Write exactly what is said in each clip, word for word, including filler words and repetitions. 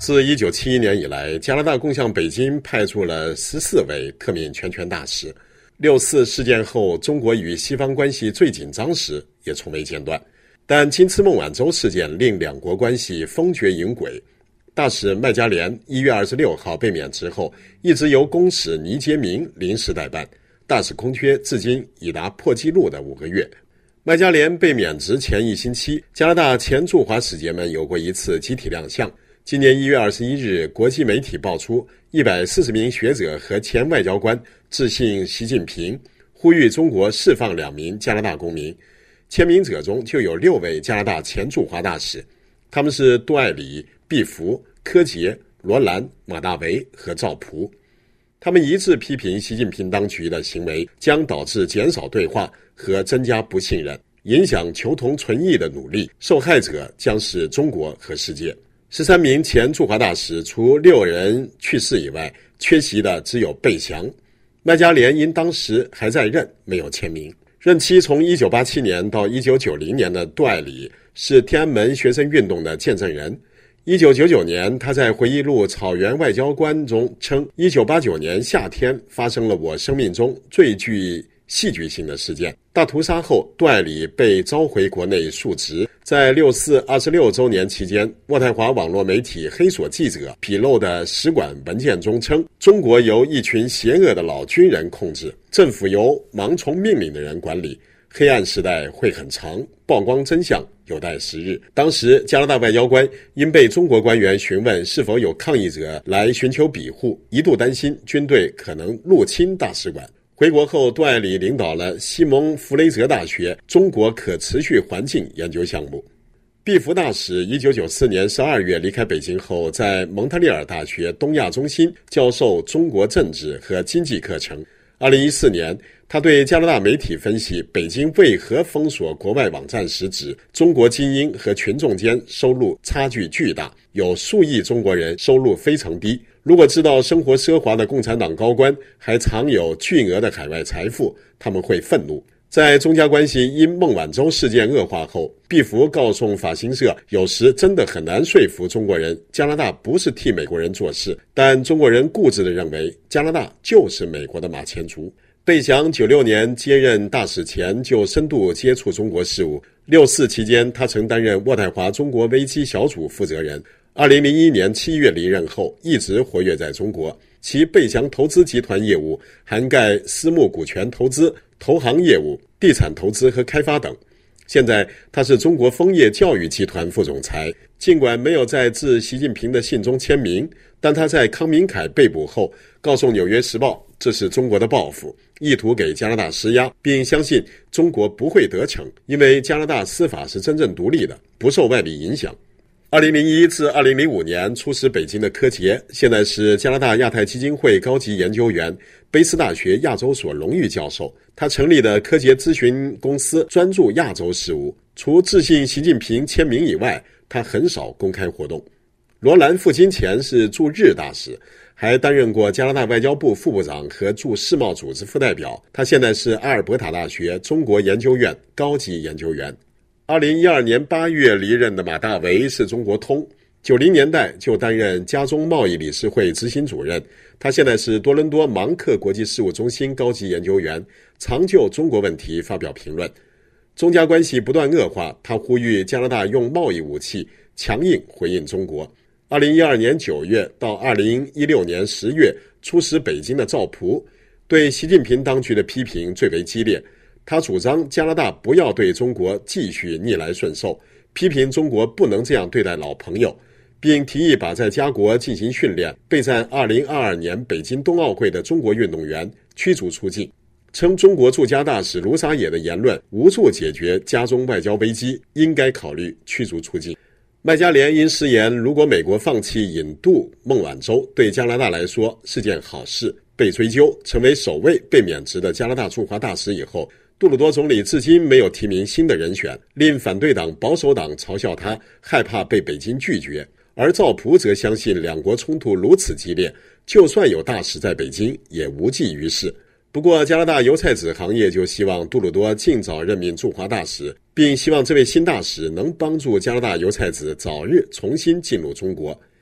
自一九七一年以来，加拿大共向北京派出了十四位特命全权大使。六四事件后，中国与西方关系最紧张时也从未间断。但今次孟晚舟事件令两国关系风绝云诡。大使麦加连一月二十六号被免职后，一直由公使倪杰明临时代办，大使空缺至今已达破纪录的五个月。麦加连被免职前一星期，加拿大前驻华使节们有过一次集体亮相。今年一月二十一日，国际媒体爆出一百四十名学者和前外交官致信习近平，呼吁中国释放两名加拿大公民。签名者中就有六位加拿大前驻华大使，他们是杜艾里、毕福、柯洁、罗兰、马大维和赵普。他们一致批评习近平当局的行为将导致减少对话和增加不信任，影响求同存异的努力，受害者将是中国和世界。十三名前驻华大使除六人去世以外，缺席的只有贝翔。麦加连因当时还在任，没有签名。任期从一九八七年到一九九零年的杜艾里是天安门学生运动的见证人。一九九九年，他在回忆录《草原外交官》中称，一九八九年夏天发生了我生命中最具戏剧性的事件。大屠杀后，杜艾里被召回国内述职。在六四二十六周年期间，渥太华网络媒体黑索记者披露的使馆文件中称，中国由一群邪恶的老军人控制，政府由盲从命令的人管理，黑暗时代会很长，曝光真相有待时日。当时加拿大外交官因被中国官员询问是否有抗议者来寻求庇护，一度担心军队可能入侵大使馆。回国后，杜艾里领导了西蒙弗雷泽大学中国可持续环境研究项目。毕福大使一九九四年十二月离开北京后，在蒙特利尔大学东亚中心教授中国政治和经济课程。二零一四年，他对加拿大媒体分析北京为何封锁国外网站时指，中国精英和群众间收入差距巨大，有数亿中国人收入非常低。如果知道生活奢华的共产党高官还藏有巨额的海外财富，他们会愤怒。在中加关系因孟晚舟事件恶化后，毕福告诉法新社，有时真的很难说服中国人，加拿大不是替美国人做事，但中国人固执地认为加拿大就是美国的马前卒。贝翔九六年接任大使前就深度接触中国事务，六四期间他曾担任渥太华中国危机小组负责人。二零零一年七月离任后，一直活跃在中国。其贝翔投资集团业务涵盖私募股权投资、投行业务、地产投资和开发等。现在他是中国枫叶教育集团副总裁。尽管没有在致习近平的信中签名，但他在康明凯被捕后告诉《纽约时报》，这是中国的报复，意图给加拿大施压，并相信中国不会得逞，因为加拿大司法是真正独立的，不受外力影响。二零零一至二零零五年出使北京的柯洁，现在是加拿大亚太基金会高级研究员、卑斯大学亚洲所荣誉教授。他成立的柯洁咨询公司专注亚洲事务，除致信习近平签名以外，他很少公开活动。罗兰赴京前是驻日大使，还担任过加拿大外交部副部长和驻世贸组织副代表。他现在是阿尔伯塔大学中国研究院高级研究员。二零一二年八月离任的马大维是中国通，九零年代就担任加中贸易理事会执行主任。他现在是多伦多芒克国际事务中心高级研究员，常就中国问题发表评论。中加关系不断恶化，他呼吁加拿大用贸易武器强硬回应中国。二零一二年九月到二零一六年十月出使北京的赵普，对习近平当局的批评最为激烈。他主张加拿大不要对中国继续逆来顺受，批评中国不能这样对待老朋友，并提议把在家国进行训练、备战二零二二年北京冬奥会的中国运动员驱逐出境，称中国驻加大使卢沙野的言论无助解决加中外交危机，应该考虑驱逐出境。麦加连因失言，如果美国放弃引渡孟晚舟，对加拿大来说是件好事，被追究，成为首位被免职的加拿大驻华大使以后，杜鲁多总理至今没有提名新的人选，令反对党保守党嘲笑他害怕被北京拒绝。而赵普则相信两国冲突如此激烈，就算有大使在北京也无济于事。不过加拿大油菜籽行业就希望杜鲁多尽早任命驻华大使，并希望这位新大使能帮助加拿大油菜籽早日重新进入中国。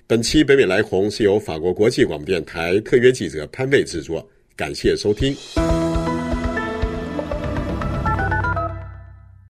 本期北美来红是由法国国际广播电台特约记者潘卫制作，感谢收听。